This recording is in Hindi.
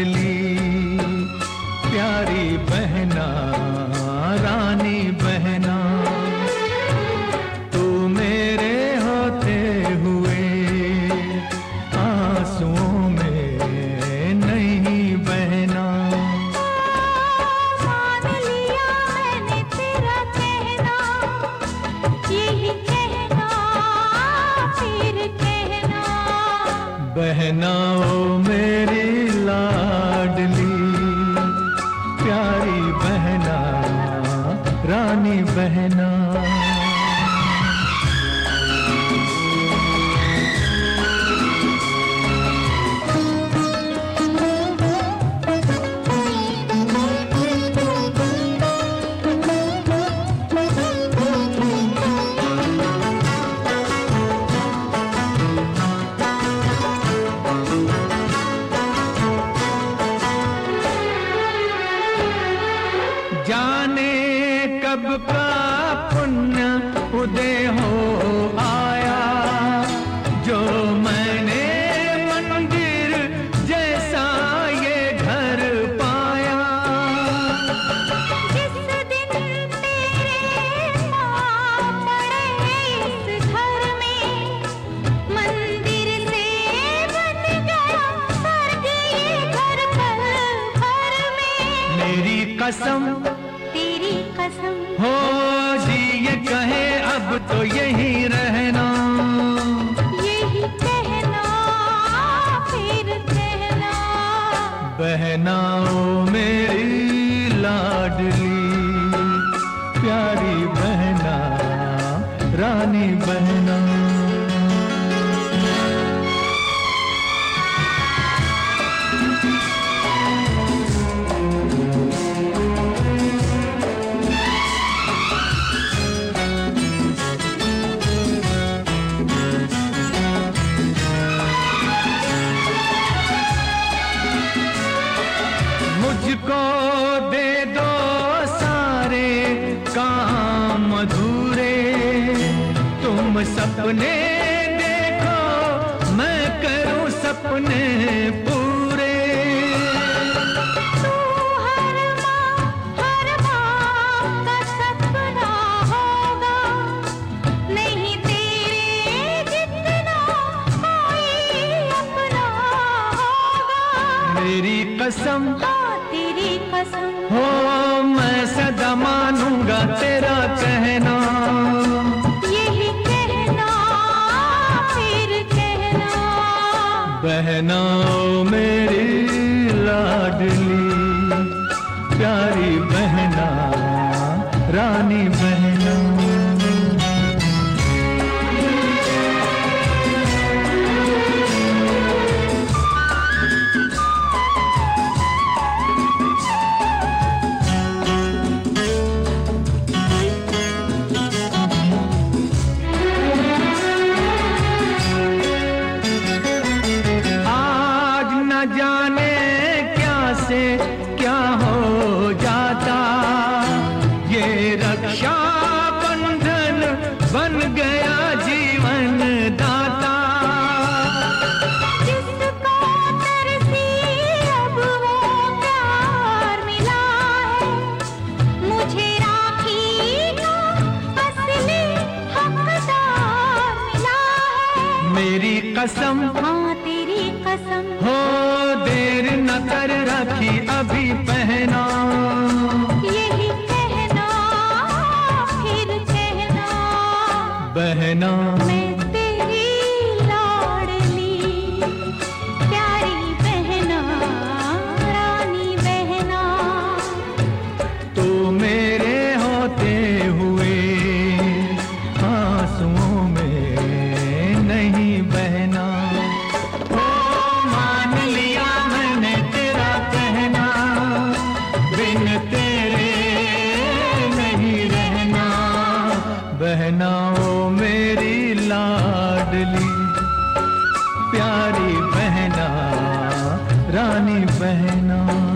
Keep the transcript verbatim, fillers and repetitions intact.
लाडली प्यारी बहना रानी बहना, तू मेरे होते हुए आंसुओं में नहीं बहना। मान लिया मैंने तेरा कहना, यही कहना फिर कहना। बहना ओ मेरी लाडली प्यारी बहना रानी बहना। जाने कब का पुण्य उदय हो आया, जो मैंने मंदिर जैसा ये घर पाया। जिस दिन तेरे पाँव पड़े इस घर में, मंदिर से बन गया स्वर्ग ये घर पल भर में। मेरी कसम तेरी कसम हो जी ये कहे अब तो यही रहना, यही कहना फिर कहना। बहना ओ मेरी लाडली प्यारी बहना रानी बहना। मुझको दे दो सारे काम अधूरे, तुम सपने देखो मैं करूं सपने पूरे। तू हर माँ हर माँ का सपना होगा, नहीं तेरे जितना कोई अपना होगा। मेरी कसम तेरी कसम हो मैं सदा मानूंगा तेरा कहना, यही कहना फिर कहना। बहना ओ मेरी लाडली प्यारी बहना रानी बहना। जाने क्या से क्या हो जाता, ये रक्षा बंधन बन गया जीवन दाता। जिसको तरसी अब वो प्यार मिला है, मुझे राखी का असली हकदार मिला है। मेरी कसम हाँ तेरी कसम हो देर न कर रखी अभी पहना, यही कहना फिर कहना। बहना मैं तेरी लाडली प्यारी बहना रानी बहना, तू मेरे होते हुए आंसुओं में नहीं बहना। ओ मान लिया मैंने तेरा कहना, बिन तेरे नहीं रहना। बहना ओ मेरी लाडली प्यारी बहना रानी बहना।